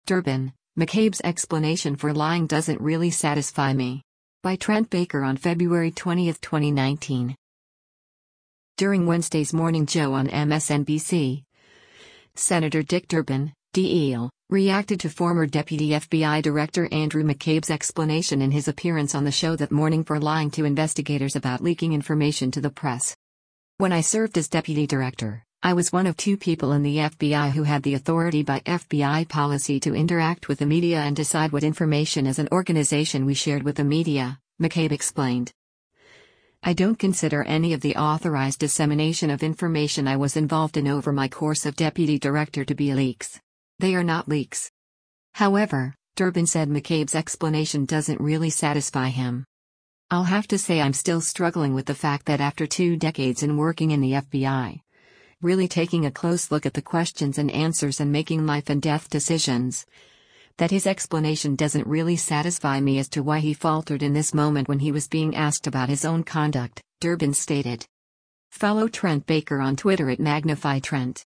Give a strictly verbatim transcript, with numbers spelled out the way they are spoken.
Durbin, McCabe's explanation for lying doesn't really satisfy me. By Trent Baker on February twentieth, twenty nineteen. During Wednesday's Morning Joe on M S N B C, Senator Dick Durbin, D L, reacted to former Deputy F B I Director Andrew McCabe's explanation in his appearance on the show That Morning for lying to investigators about leaking information to the press. When I served as Deputy Director, I was one of two people in the F B I who had the authority by F B I policy to interact with the media and decide what information as an organization we shared with the media, McCabe explained. I don't consider any of the authorized dissemination of information I was involved in over my course of Deputy Director to be leaks. They are not leaks. However, Durbin said McCabe's explanation doesn't really satisfy him. I'll have to say I'm still struggling with the fact that after two decades in working in the F B I, really taking a close look at the questions and answers and making life and death decisions, that his explanation doesn't really satisfy me as to why he faltered in this moment when he was being asked about his own conduct, Durbin stated. Follow Trent Baker on Twitter at Magnify Trent.